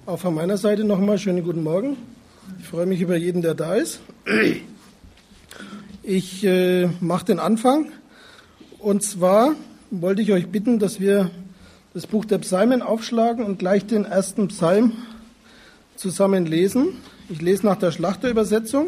Auch von meiner Seite nochmal schönen guten Morgen. Ich freue mich über jeden, der da ist. Ich mache den Anfang. Und zwar wollte ich euch bitten, dass wir das Buch der Psalmen aufschlagen und gleich den ersten Psalm zusammen lesen. Ich lese nach der Schlachterübersetzung.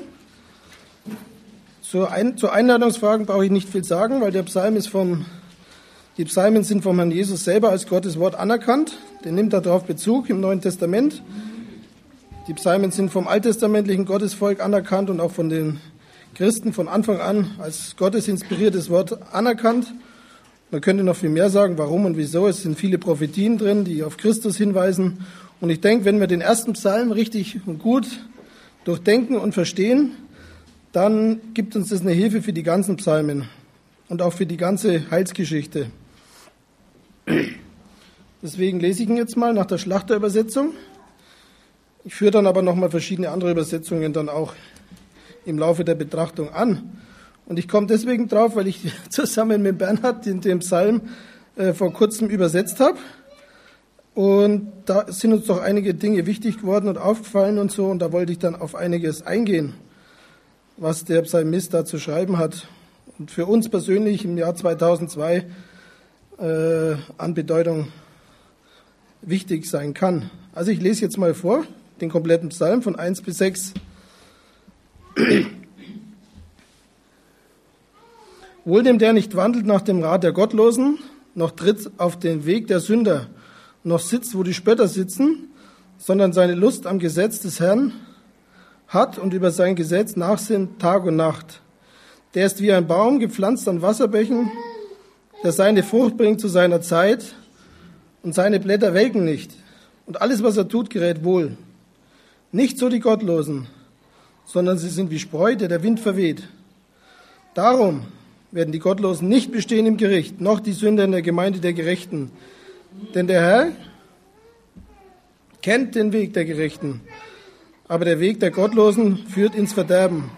Zu Einladungsfragen brauche ich nicht viel sagen, weil die Psalmen sind vom Herrn Jesus selber als Gottes Wort anerkannt. Der nimmt darauf Bezug im Neuen Testament. Die Psalmen sind vom alttestamentlichen Gottesvolk anerkannt und auch von den Christen von Anfang an als Gottes inspiriertes Wort anerkannt. Man könnte noch viel mehr sagen, warum und wieso. Es sind viele Prophetien drin, die auf Christus hinweisen. Und ich denke, wenn wir den ersten Psalm richtig und gut durchdenken und verstehen, dann gibt uns das eine Hilfe für die ganzen Psalmen und auch für die ganze Heilsgeschichte. Deswegen lese ich ihn jetzt mal nach der Schlachterübersetzung. Ich führe dann aber nochmal verschiedene andere Übersetzungen dann auch im Laufe der Betrachtung an. Und ich komme deswegen drauf, weil ich zusammen mit Bernhard den Psalm vor kurzem übersetzt habe. Und da sind uns doch einige Dinge wichtig geworden und aufgefallen und so. Und da wollte ich dann auf einiges eingehen, was der Psalmist da zu schreiben hat. Und für uns persönlich im Jahr 2002 an Bedeutung wichtig sein kann. Also ich lese jetzt mal vor, den kompletten Psalm von 1 bis 6. Wohl dem, der nicht wandelt nach dem Rat der Gottlosen, noch tritt auf den Weg der Sünder, noch sitzt, wo die Spötter sitzen, sondern seine Lust am Gesetz des Herrn hat und über sein Gesetz nachsinnt Tag und Nacht. Der ist wie ein Baum, gepflanzt an Wasserbächen, der seine Frucht bringt zu seiner Zeit und seine Blätter welken nicht. Und alles, was er tut, gerät wohl. Nicht so die Gottlosen, sondern sie sind wie Spreu, der Wind verweht. Darum werden die Gottlosen nicht bestehen im Gericht, noch die Sünder in der Gemeinde der Gerechten. Denn der Herr kennt den Weg der Gerechten, aber der Weg der Gottlosen führt ins Verderben.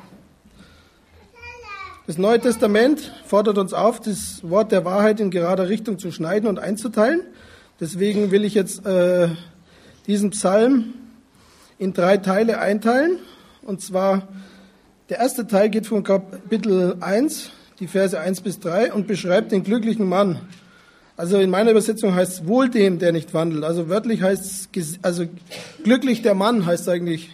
Das Neue Testament fordert uns auf, das Wort der Wahrheit in gerader Richtung zu schneiden und einzuteilen. Deswegen will ich jetzt diesen Psalm in 3 Teile einteilen. Und zwar, der erste Teil geht von Kapitel 1, die Verse 1 bis 3 und beschreibt den glücklichen Mann. Also in meiner Übersetzung heißt es wohl dem, der nicht wandelt. Also wörtlich heißt es, also glücklich der Mann heißt eigentlich.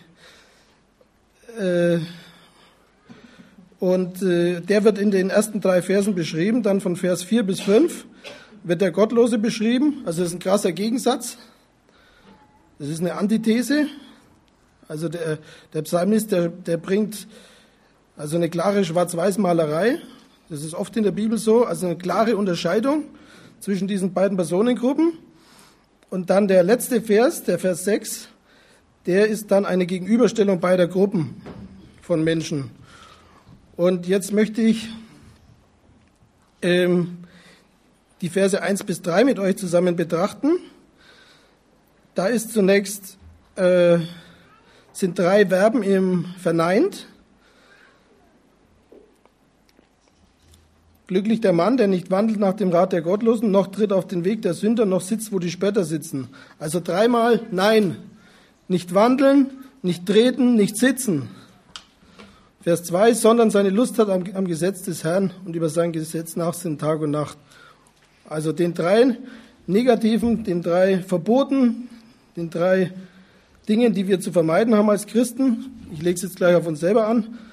Der wird in den ersten 3 Versen beschrieben, dann von Vers 4 bis 5 wird der Gottlose beschrieben. Also das ist ein krasser Gegensatz. Das ist eine Antithese. Also der Psalmist, der bringt also eine klare Schwarz-Weiß-Malerei. Das ist oft in der Bibel so, also eine klare Unterscheidung zwischen diesen beiden Personengruppen. Und dann der letzte Vers, der Vers 6, der ist dann eine Gegenüberstellung beider Gruppen von Menschen. Und jetzt möchte ich die Verse 1 bis 3 mit euch zusammen betrachten. Da ist zunächst, sind 3 Verben im Verneint. Glücklich der Mann, der nicht wandelt nach dem Rat der Gottlosen, noch tritt auf den Weg der Sünder, noch sitzt, wo die Spötter sitzen. Also 3-mal Nein. Nicht wandeln, nicht treten, nicht sitzen. Vers 2, sondern seine Lust hat am Gesetz des Herrn und über sein Gesetz nachsinnt Tag und Nacht. Also den 3 Negativen, den 3 Verboten, den 3 Dingen, die wir zu vermeiden haben als Christen. Ich lege es jetzt gleich auf uns selber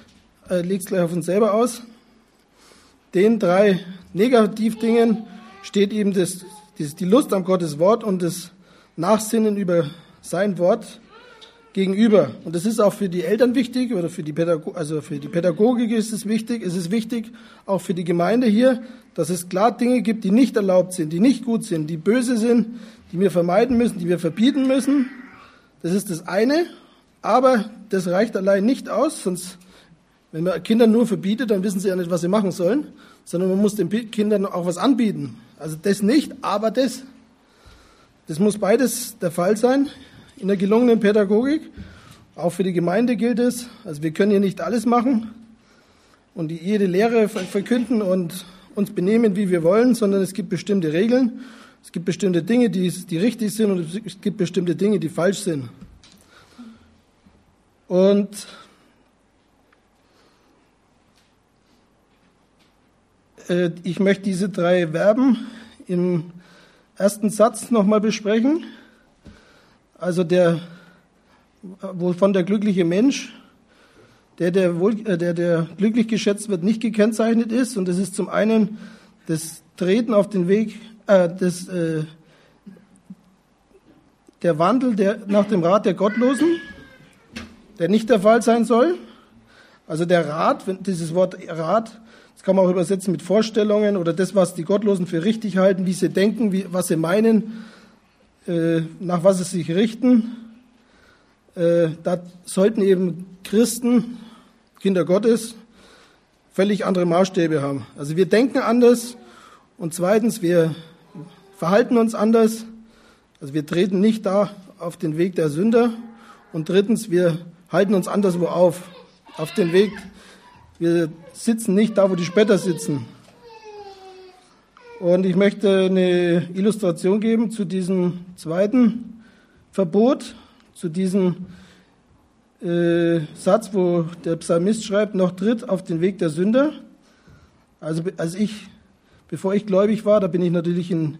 aus. Den 3 Negativdingen steht eben die Lust am Gottes Wort und das Nachsinnen über sein Wort gegenüber. Und das ist auch für die Eltern wichtig oder für die Pädagogik ist es wichtig. Es ist wichtig auch für die Gemeinde hier, dass es klar Dinge gibt, die nicht erlaubt sind, die nicht gut sind, die böse sind, die wir vermeiden müssen, die wir verbieten müssen. Das ist das eine. Aber das reicht allein nicht aus, sonst, wenn man Kindern nur verbietet, dann wissen sie ja nicht, was sie machen sollen, sondern man muss den Kindern auch was anbieten. Also das nicht, aber das. Das muss beides der Fall sein in der gelungenen Pädagogik. Auch für die Gemeinde gilt es. Also wir können hier nicht alles machen und jede Lehre verkünden und uns benehmen, wie wir wollen, sondern es gibt bestimmte Regeln. Es gibt bestimmte Dinge, die richtig sind und es gibt bestimmte Dinge, die falsch sind. Und ich möchte diese 3 Verben im ersten Satz nochmal besprechen. Also wovon der glückliche Mensch, der glücklich geschätzt wird, nicht gekennzeichnet ist. Und das ist zum einen das Treten auf den Weg, der Wandel nach dem Rat der Gottlosen, der nicht der Fall sein soll. Also der Rat, dieses Wort Rat, das kann man auch übersetzen mit Vorstellungen oder das, was die Gottlosen für richtig halten, wie sie denken, was sie meinen, nach was sie sich richten. Da sollten eben Christen, Kinder Gottes, völlig andere Maßstäbe haben. Also wir denken anders und zweitens, wir verhalten uns anders. Also wir treten nicht da auf den Weg der Sünder und drittens, wir halten uns anderswo auf den Weg. Wir sitzen nicht da, wo die Spötter sitzen. Und ich möchte eine Illustration geben zu diesem zweiten Verbot, zu diesem Satz, wo der Psalmist schreibt, noch tritt auf den Weg der Sünder. Also bevor ich gläubig war, da bin ich natürlich in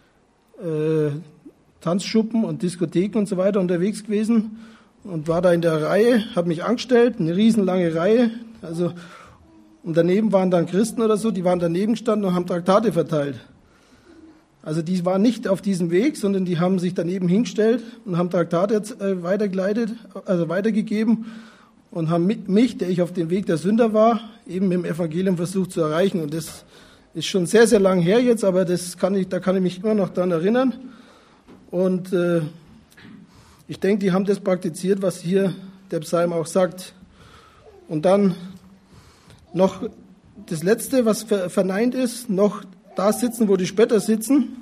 Tanzschuppen und Diskotheken und so weiter unterwegs gewesen und war da in der Reihe, habe mich angestellt, eine riesenlange Reihe, also und daneben waren dann Christen oder so, die waren daneben gestanden und haben Traktate verteilt. Also die waren nicht auf diesem Weg, sondern die haben sich daneben hingestellt und haben Traktate weitergegeben und haben mich, der ich auf dem Weg der Sünder war, eben mit dem Evangelium versucht zu erreichen. Und das ist schon sehr, sehr lang her jetzt, aber da kann ich mich immer noch daran erinnern. Und ich denke, die haben das praktiziert, was hier der Psalm auch sagt. Und dann noch das Letzte, was verneint ist, noch da sitzen, wo die Spötter sitzen.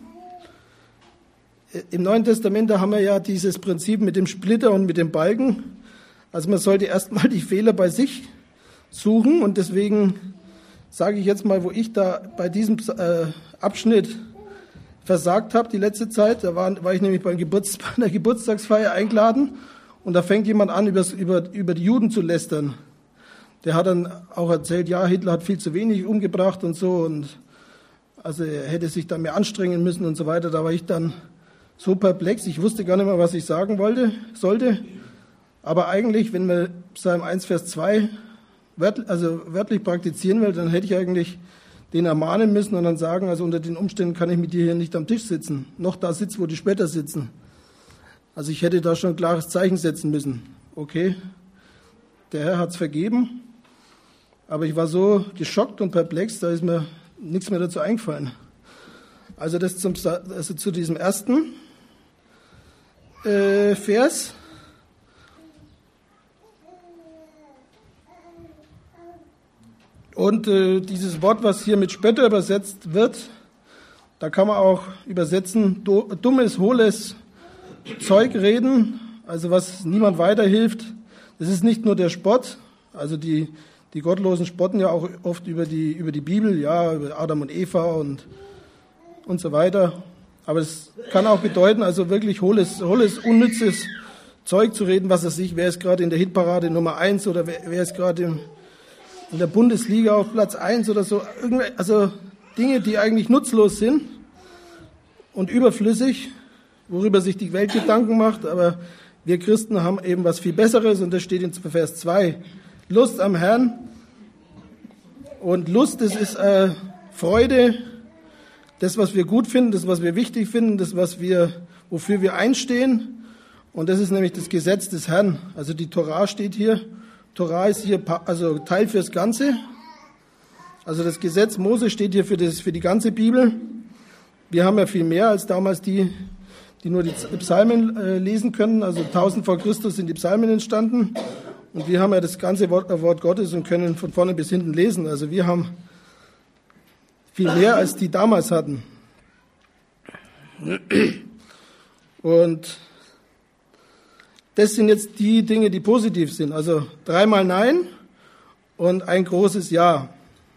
Im Neuen Testament, da haben wir ja dieses Prinzip mit dem Splitter und mit dem Balken. Also man sollte erstmal die Fehler bei sich suchen und deswegen sage ich jetzt mal, wo ich da bei diesem Abschnitt versagt habe die letzte Zeit, da war ich nämlich bei einer Geburtstagsfeier eingeladen und da fängt jemand an, über die Juden zu lästern. Der hat dann auch erzählt, ja, Hitler hat viel zu wenig umgebracht und so und also er hätte sich da mehr anstrengen müssen und so weiter. Da war ich dann so perplex, ich wusste gar nicht mehr, was ich sagen sollte. Aber eigentlich, wenn man Psalm 1, Vers 2 wörtlich praktizieren will, dann hätte ich eigentlich den ermahnen müssen und dann sagen, also unter den Umständen kann ich mit dir hier nicht am Tisch sitzen, noch da sitzen, wo die Spötter sitzen. Also ich hätte da schon ein klares Zeichen setzen müssen. Okay, der Herr hat es vergeben, aber ich war so geschockt und perplex, da ist mir nichts mehr dazu eingefallen. Also das zu diesem ersten Vers. Und dieses Wort, was hier mit Spötter übersetzt wird, da kann man auch übersetzen, dummes, hohles Zeug reden, also was niemand weiterhilft. Das ist nicht nur der Spott, also die Gottlosen spotten ja auch oft über die Bibel, ja, über Adam und Eva und so weiter. Aber es kann auch bedeuten, also wirklich hohles, unnützes Zeug zu reden, was weiß ich, wer ist gerade in der Hitparade Nummer 1 oder wer ist gerade in der Bundesliga auf Platz 1 oder so. Also Dinge, die eigentlich nutzlos sind und überflüssig, worüber sich die Welt Gedanken macht, aber wir Christen haben eben was viel Besseres und das steht in Vers 2. Lust am Herrn. Und Lust, das ist Freude, das, was wir gut finden, das, was wir wichtig finden, das, wofür wir einstehen. Und das ist nämlich das Gesetz des Herrn. Also die Torah steht hier. Torah ist hier also Teil fürs Ganze. Also das Gesetz Mose steht hier für die ganze Bibel. Wir haben ja viel mehr als damals die nur die Psalmen lesen können. Also 1000 vor Christus sind die Psalmen entstanden. Und wir haben ja das ganze Wort Gottes und können von vorne bis hinten lesen. Also wir haben viel mehr, als die damals hatten. Und das sind jetzt die Dinge, die positiv sind. Also 3-mal Nein und ein großes Ja.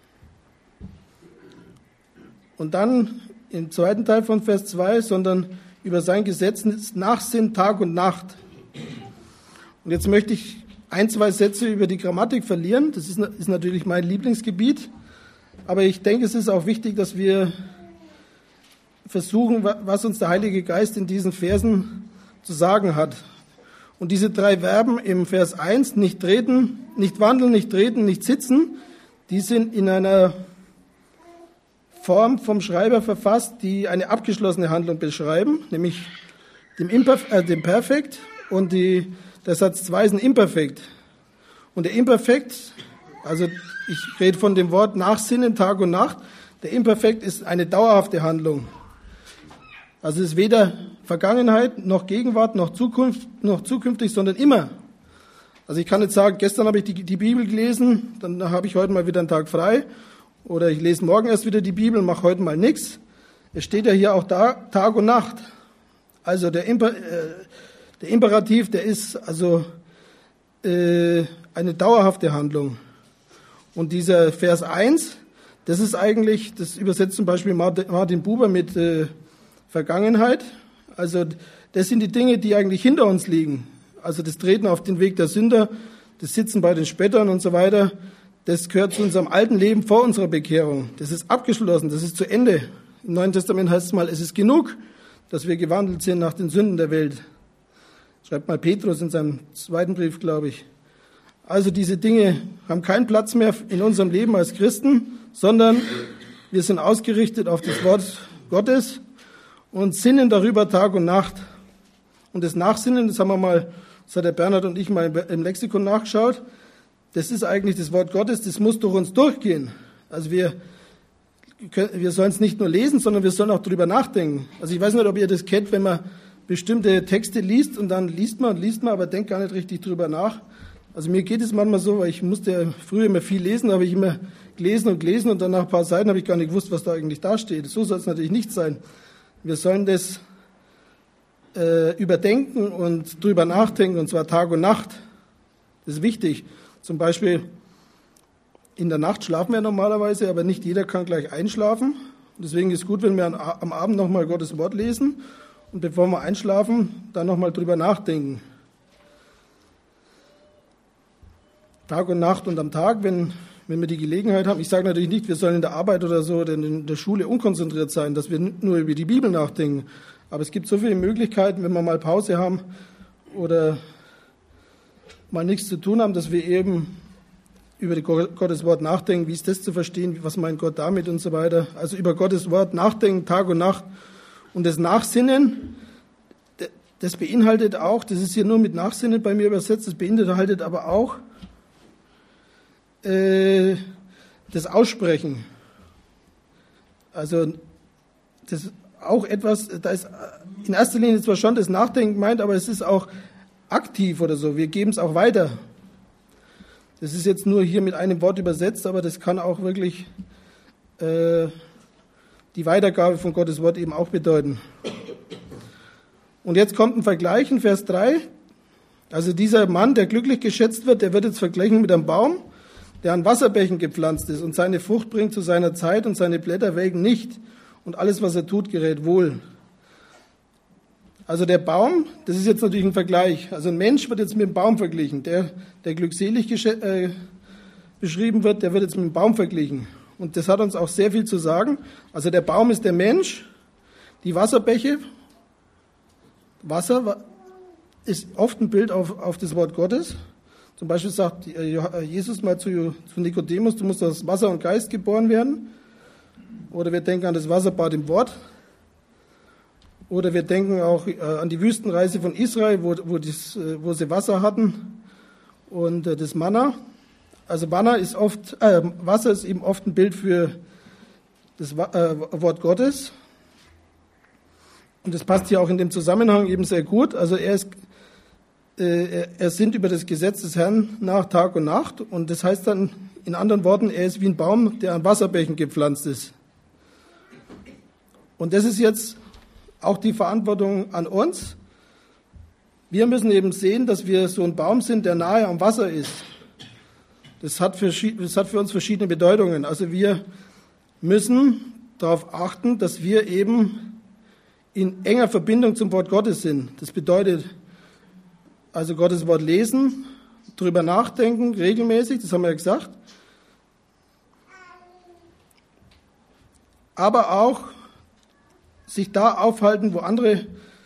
Und dann im zweiten Teil von Vers 2, sondern über sein Gesetz Nachsinn Tag und Nacht. Und jetzt möchte ich ein, zwei Sätze über die Grammatik verlieren. Das ist natürlich mein Lieblingsgebiet. Aber ich denke, es ist auch wichtig, dass wir versuchen, was uns der Heilige Geist in diesen Versen zu sagen hat. Und diese 3 Verben im Vers 1, nicht treten, nicht wandeln, nicht treten, nicht sitzen, die sind in einer Form vom Schreiber verfasst, die eine abgeschlossene Handlung beschreiben, nämlich dem Perfekt, und der Satz 2 ist ein Imperfekt. Und der Imperfekt, also ich rede von dem Wort Nachsinnen, Tag und Nacht, der Imperfekt ist eine dauerhafte Handlung. Also es ist weder Vergangenheit, noch Gegenwart, noch zukünftig, sondern immer. Also ich kann nicht sagen, gestern habe ich die Bibel gelesen, dann habe ich heute mal wieder einen Tag frei. Oder ich lese morgen erst wieder die Bibel, mache heute mal nichts. Es steht ja hier auch da, Tag und Nacht. Also der Imperativ, der ist also eine dauerhafte Handlung. Und dieser Vers 1, das ist eigentlich, das übersetzt zum Beispiel Martin Buber mit Vergangenheit. Also das sind die Dinge, die eigentlich hinter uns liegen. Also das Treten auf den Weg der Sünder, das Sitzen bei den Spöttern und so weiter, das gehört zu unserem alten Leben vor unserer Bekehrung. Das ist abgeschlossen, das ist zu Ende. Im Neuen Testament heißt es mal, es ist genug, dass wir gewandelt sind nach den Sünden der Welt. Schreibt mal Petrus in seinem 2. Brief, glaube ich. Also diese Dinge haben keinen Platz mehr in unserem Leben als Christen, sondern wir sind ausgerichtet auf das Wort Gottes und sinnen darüber Tag und Nacht. Und das Nachsinnen, das hat der Bernhard und ich mal im Lexikon nachgeschaut, das ist eigentlich das Wort Gottes, das muss durch uns durchgehen. Also wir sollen es nicht nur lesen, sondern wir sollen auch darüber nachdenken. Also ich weiß nicht, ob ihr das kennt, wenn man bestimmte Texte liest und dann liest man, aber denkt gar nicht richtig drüber nach. Also mir geht es manchmal so, weil ich musste ja früher immer viel lesen, habe ich immer gelesen und dann nach ein paar Seiten habe ich gar nicht gewusst, was da eigentlich da steht. So soll es natürlich nicht sein. Wir sollen das überdenken und drüber nachdenken, und zwar Tag und Nacht. Das ist wichtig. Zum Beispiel in der Nacht schlafen wir normalerweise, aber nicht jeder kann gleich einschlafen. Deswegen ist es gut, wenn wir am Abend nochmal Gottes Wort lesen und bevor wir einschlafen, dann nochmal drüber nachdenken. Tag und Nacht und am Tag, wenn wir die Gelegenheit haben. Ich sage natürlich nicht, wir sollen in der Arbeit oder so oder in der Schule unkonzentriert sein, dass wir nur über die Bibel nachdenken. Aber es gibt so viele Möglichkeiten, wenn wir mal Pause haben oder mal nichts zu tun haben, dass wir eben über Gottes Wort nachdenken, wie ist das zu verstehen, was meint Gott damit und so weiter. Also über Gottes Wort nachdenken, Tag und Nacht. Und das Nachsinnen, das beinhaltet auch, das ist hier nur mit Nachsinnen bei mir übersetzt, das beinhaltet aber auch das Aussprechen. Also das ist auch etwas, da ist in erster Linie zwar schon das Nachdenken gemeint, aber es ist auch aktiv oder so. Wir geben es auch weiter. Das ist jetzt nur hier mit einem Wort übersetzt, aber das kann auch wirklich die Weitergabe von Gottes Wort eben auch bedeuten. Und jetzt kommt ein Vergleich in Vers 3. Also dieser Mann, der glücklich geschätzt wird, der wird jetzt verglichen mit einem Baum, der an Wasserbächen gepflanzt ist und seine Frucht bringt zu seiner Zeit und seine Blätter welken nicht und alles, was er tut, gerät wohl. Also der Baum, das ist jetzt natürlich ein Vergleich. Also ein Mensch wird jetzt mit dem Baum verglichen. Der glückselig beschrieben wird, der wird jetzt mit dem Baum verglichen. Und das hat uns auch sehr viel zu sagen. Also der Baum ist der Mensch, die Wasserbäche. Wasser ist oft ein Bild auf das Wort Gottes. Zum Beispiel sagt Jesus mal zu Nikodemus, du musst aus Wasser und Geist geboren werden. Oder wir denken an das Wasserbad im Wort. Oder wir denken auch an die Wüstenreise von Israel, wo sie Wasser hatten und das Manna. Also Wasser ist eben oft ein Bild für das Wort Gottes. Und das passt hier auch in dem Zusammenhang eben sehr gut. Also er sinnt über das Gesetz des Herrn nach Tag und Nacht. Und das heißt dann in anderen Worten, er ist wie ein Baum, der an Wasserbächen gepflanzt ist. Und das ist jetzt auch die Verantwortung an uns. Wir müssen eben sehen, dass wir so ein Baum sind, der nahe am Wasser ist. Das hat für uns verschiedene Bedeutungen. Also wir müssen darauf achten, dass wir eben in enger Verbindung zum Wort Gottes sind. Das bedeutet also Gottes Wort lesen, drüber nachdenken, regelmäßig, das haben wir ja gesagt. Aber auch sich da aufhalten, wo andere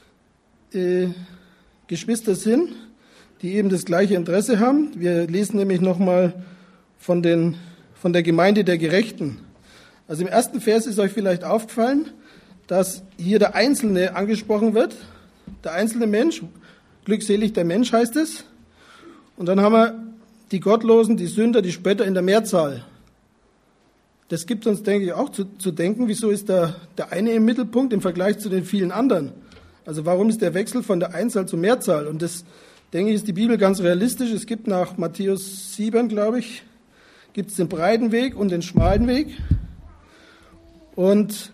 Geschwister sind, die eben das gleiche Interesse haben. Wir lesen nämlich nochmal von der Gemeinde der Gerechten. Also im ersten Vers ist euch vielleicht aufgefallen, dass hier der Einzelne angesprochen wird, der einzelne Mensch, glückselig der Mensch heißt es. Und dann haben wir die Gottlosen, die Sünder, die Spötter in der Mehrzahl. Das gibt uns, denke ich, auch zu denken, wieso ist der eine im Mittelpunkt im Vergleich zu den vielen anderen? Also warum ist der Wechsel von der Einzahl zur Mehrzahl? Und das, denke ich, ist die Bibel ganz realistisch. Es gibt nach Matthäus 7, glaube ich, gibt es den breiten Weg und den schmalen Weg. Und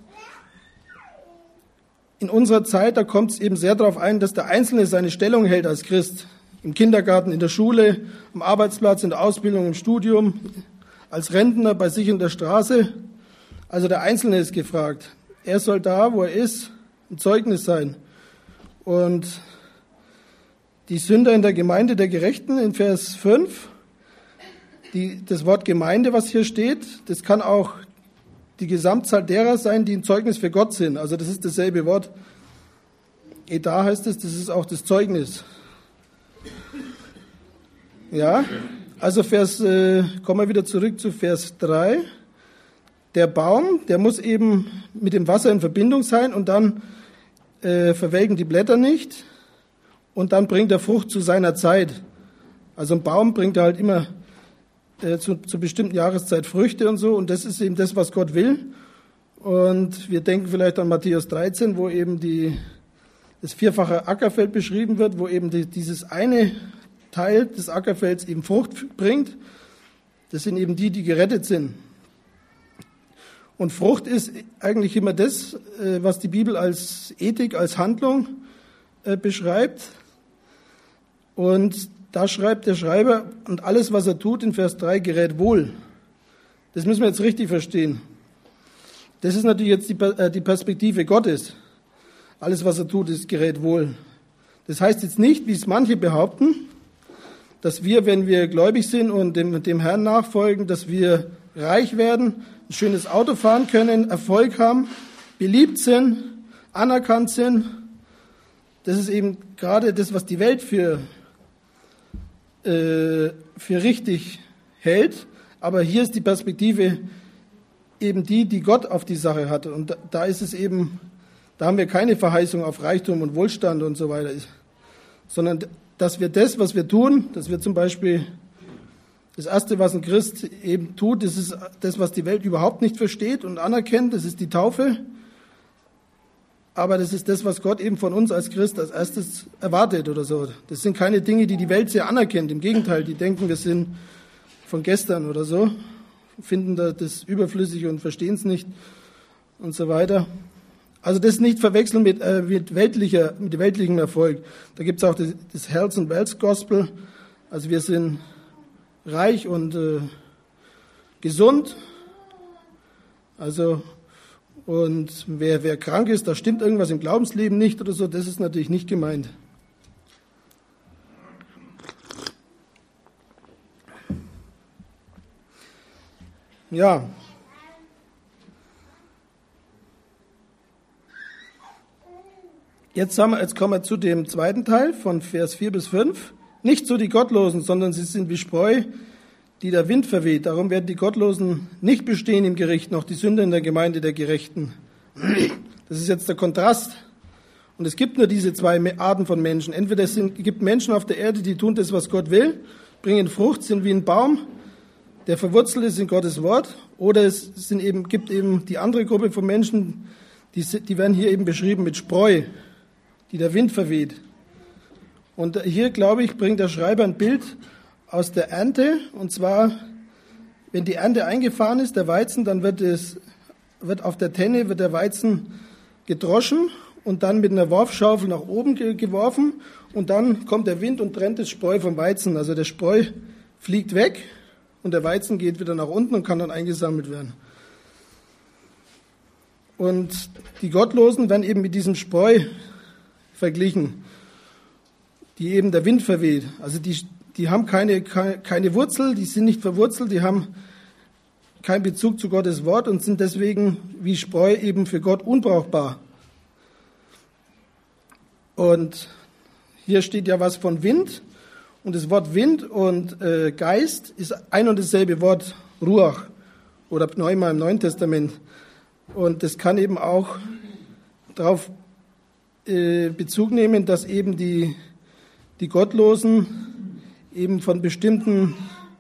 in unserer Zeit, da kommt es eben sehr darauf ein, dass der Einzelne seine Stellung hält als Christ. Im Kindergarten, in der Schule, am Arbeitsplatz, in der Ausbildung, im Studium, als Rentner, bei sich in der Straße. Also der Einzelne ist gefragt. Er soll da, wo er ist, ein Zeugnis sein. Und die Sünder in der Gemeinde der Gerechten in Vers 5, das Wort Gemeinde, was hier steht, das kann auch die Gesamtzahl derer sein, die ein Zeugnis für Gott sind. Also das ist dasselbe Wort. Edah heißt es, das ist auch das Zeugnis. Ja, also kommen wir wieder zurück zu Vers 3. Der Baum, der muss eben mit dem Wasser in Verbindung sein und dann verwelken die Blätter nicht und dann bringt er Frucht zu seiner Zeit. Also ein Baum bringt halt immer zur bestimmten Jahreszeit Früchte und so und das ist eben das, was Gott will. Und wir denken vielleicht an Matthäus 13, wo eben das vierfache Ackerfeld beschrieben wird, wo eben dieses eine Teil des Ackerfelds eben Frucht bringt. Das sind eben die gerettet sind. Und Frucht ist eigentlich immer das, was die Bibel als Ethik, als Handlung beschreibt. Und da schreibt der Schreiber, und alles, was er tut, in Vers 3, gerät wohl. Das müssen wir jetzt richtig verstehen. Das ist natürlich jetzt die Perspektive Gottes. Alles, was er tut, gerät wohl. Das heißt jetzt nicht, wie es manche behaupten, dass wir, wenn wir gläubig sind und dem Herrn nachfolgen, dass wir reich werden, ein schönes Auto fahren können, Erfolg haben, beliebt sind, anerkannt sind. Das ist eben gerade das, was die Welt für richtig hält. Aber hier ist die Perspektive eben die Gott auf die Sache hatte. Und da ist es eben, da haben wir keine Verheißung auf Reichtum und Wohlstand und so weiter, sondern dass wir das, was wir tun, dass wir zum Beispiel das Erste, was ein Christ eben tut, das ist das, was die Welt überhaupt nicht versteht und anerkennt, das ist die Taufe. Aber das ist das, was Gott eben von uns als Christ als erstes erwartet oder so. Das sind keine Dinge, die die Welt sehr anerkennt. Im Gegenteil, die denken, wir sind von gestern oder so, finden das überflüssig und verstehen es nicht und so weiter. Also das nicht verwechseln mit weltlichem Erfolg. Da gibt es auch das Health and Wealth Gospel. Also wir sind reich und gesund. Also und wer krank ist, da stimmt irgendwas im Glaubensleben nicht oder so, das ist natürlich nicht gemeint. Ja. Jetzt kommen wir zu dem zweiten Teil von Vers 4 bis 5. Nicht so die Gottlosen, sondern sie sind wie Spreu, die der Wind verweht. Darum werden die Gottlosen nicht bestehen im Gericht, noch die Sünder in der Gemeinde der Gerechten. Das ist jetzt der Kontrast. Und es gibt nur diese zwei Arten von Menschen. Entweder es gibt Menschen auf der Erde, die tun das, was Gott will, bringen Frucht, sind wie ein Baum, der verwurzelt ist in Gottes Wort. Oder es gibt eben die andere Gruppe von Menschen, die werden hier eben beschrieben mit Spreu, die der Wind verweht. Und hier, glaube ich, bringt der Schreiber ein Bild aus der Ernte. Und zwar, wenn die Ernte eingefahren ist, der Weizen, dann wird auf der Tenne der Weizen gedroschen und dann mit einer Worfschaufel nach oben geworfen. Und dann kommt der Wind und trennt das Spreu vom Weizen. Also der Spreu fliegt weg und der Weizen geht wieder nach unten und kann dann eingesammelt werden. Und die Gottlosen werden eben mit diesem Spreu verglichen, die eben der Wind verweht. Also die haben keine Wurzel, die sind nicht verwurzelt, die haben keinen Bezug zu Gottes Wort und sind deswegen wie Spreu eben für Gott unbrauchbar. Und hier steht ja was von Wind. Und das Wort Wind und Geist ist ein und dasselbe Wort, Ruach oder Pneuma im Neuen Testament. Und das kann eben auch darauf Bezug nehmen, dass eben die Gottlosen eben von bestimmten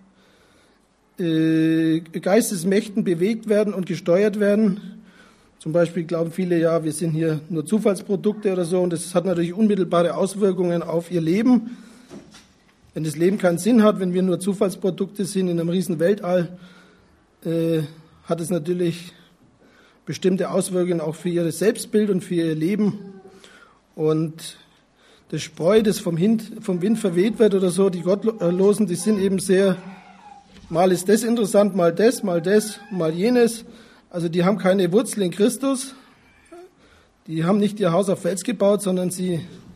Geistesmächten bewegt werden und gesteuert werden. Zum Beispiel glauben viele, ja, wir sind hier nur Zufallsprodukte oder so. Und das hat natürlich unmittelbare Auswirkungen auf ihr Leben. Wenn das Leben keinen Sinn hat, wenn wir nur Zufallsprodukte sind in einem riesen Weltall, hat es natürlich bestimmte Auswirkungen auch für ihr Selbstbild und für ihr Leben. Und das Spreu, das vom Wind verweht wird oder so, die Gottlosen, die sind eben sehr, mal ist das interessant, mal das, mal jenes. Also die haben keine Wurzel in Christus. Die haben nicht ihr Haus auf Fels gebaut, sondern sie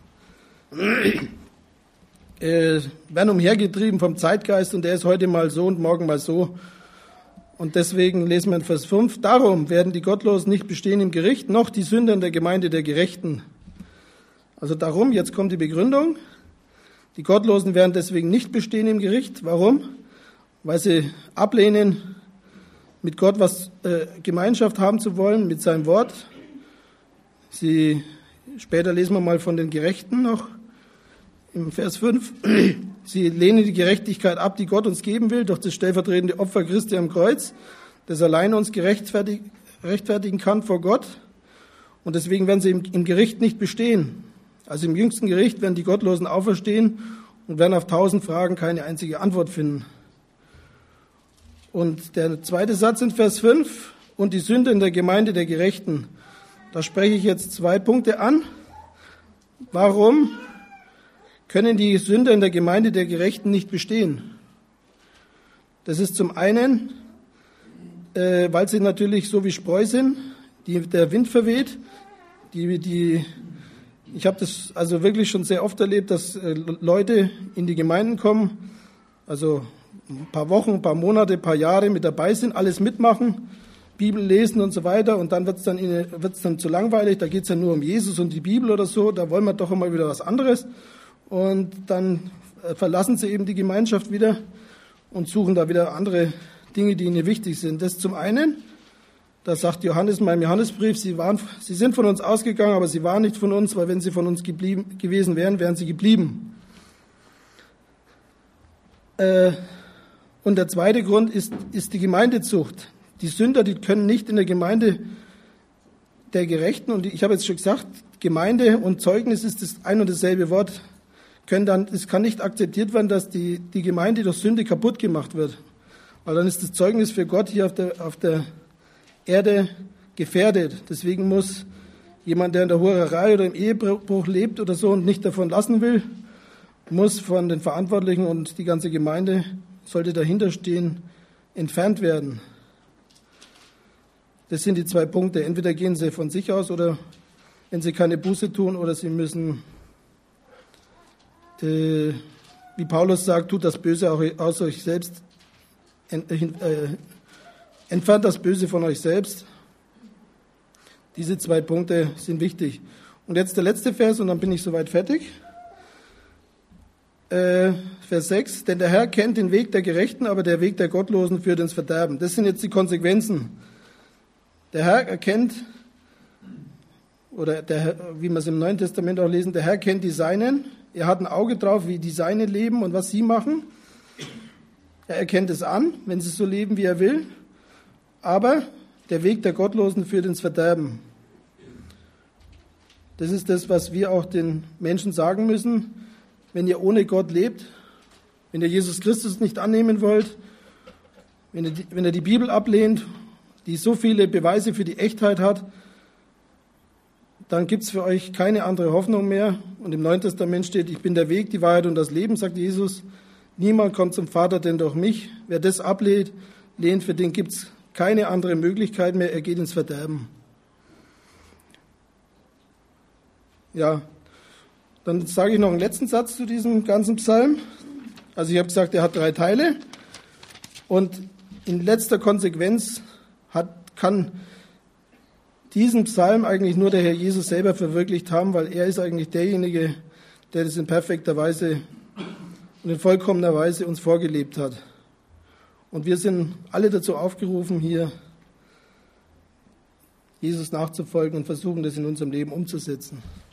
werden umhergetrieben vom Zeitgeist und der ist heute mal so und morgen mal so. Und deswegen lesen wir in Vers 5, darum werden die Gottlosen nicht bestehen im Gericht, noch die Sünder in der Gemeinde der Gerechten. Also darum, jetzt kommt die Begründung, die Gottlosen werden deswegen nicht bestehen im Gericht. Warum? Weil sie ablehnen, mit Gott was Gemeinschaft haben zu wollen, mit seinem Wort. Später lesen wir mal von den Gerechten noch. Im Vers 5, sie lehnen die Gerechtigkeit ab, die Gott uns geben will, durch das stellvertretende Opfer Christi am Kreuz, das alleine uns rechtfertigen kann vor Gott. Und deswegen werden sie im Gericht nicht bestehen. Also im jüngsten Gericht werden die Gottlosen auferstehen und werden auf 1000 Fragen keine einzige Antwort finden. Und der zweite Satz in Vers 5, und die Sünde in der Gemeinde der Gerechten. Da spreche ich jetzt 2 Punkte an. Warum können die Sünder in der Gemeinde der Gerechten nicht bestehen? Das ist zum einen, weil sie natürlich so wie Spreu sind, die der Wind verweht. Ich habe das also wirklich schon sehr oft erlebt, dass Leute in die Gemeinden kommen, also ein paar Wochen, ein paar Monate, ein paar Jahre mit dabei sind, alles mitmachen, Bibel lesen und so weiter, und dann wird's dann zu langweilig, da geht's ja nur um Jesus und die Bibel oder so, da wollen wir doch immer wieder was anderes. Und dann verlassen sie eben die Gemeinschaft wieder und suchen da wieder andere Dinge, die ihnen wichtig sind. Das zum einen, da sagt Johannes in meinem Johannesbrief, sie sind von uns ausgegangen, aber sie waren nicht von uns, weil wenn sie von uns gewesen wären, wären sie geblieben. Und der zweite Grund ist die Gemeindezucht. Die Sünder, die können nicht in der Gemeinde der Gerechten, und ich habe jetzt schon gesagt, Gemeinde und Zeugnis ist das ein und dasselbe Wort, es kann nicht akzeptiert werden, dass die Gemeinde durch Sünde kaputt gemacht wird. Weil dann ist das Zeugnis für Gott hier auf der Erde gefährdet. Deswegen muss jemand, der in der Hurerei oder im Ehebruch lebt oder so und nicht davon lassen will, muss von den Verantwortlichen, und die ganze Gemeinde sollte dahinter stehen, entfernt werden. Das sind die 2 Punkte. Entweder gehen sie von sich aus, oder wenn sie keine Buße tun, oder sie müssen, wie Paulus sagt, tut das Böse auch aus euch selbst, entfernt das Böse von euch selbst. Diese 2 Punkte sind wichtig. Und jetzt der letzte Vers, und dann bin ich soweit fertig. Vers 6, denn der Herr kennt den Weg der Gerechten, aber der Weg der Gottlosen führt ins Verderben. Das sind jetzt die Konsequenzen. Der Herr erkennt, oder wie wir es im Neuen Testament auch lesen, der Herr kennt die Seinen. Er hat ein Auge drauf, wie die Seinen leben und was sie machen. Er erkennt es an, wenn sie so leben, wie er will. Aber der Weg der Gottlosen führt ins Verderben. Das ist das, was wir auch den Menschen sagen müssen. Wenn ihr ohne Gott lebt, wenn ihr Jesus Christus nicht annehmen wollt, wenn ihr die Bibel ablehnt, die so viele Beweise für die Echtheit hat, dann gibt es für euch keine andere Hoffnung mehr. Und im Neuen Testament steht, ich bin der Weg, die Wahrheit und das Leben, sagt Jesus. Niemand kommt zum Vater, denn durch mich. Wer das ablehnt, für den gibt es keine andere Möglichkeit mehr. Er geht ins Verderben. Ja, dann sage ich noch einen letzten Satz zu diesem ganzen Psalm. Also ich habe gesagt, er hat 3 Teile und in letzter Konsequenz kann diesen Psalm eigentlich nur der Herr Jesus selber verwirklicht haben, weil er ist eigentlich derjenige, der das in perfekter Weise und in vollkommener Weise uns vorgelebt hat. Und wir sind alle dazu aufgerufen, hier Jesus nachzufolgen und versuchen, das in unserem Leben umzusetzen.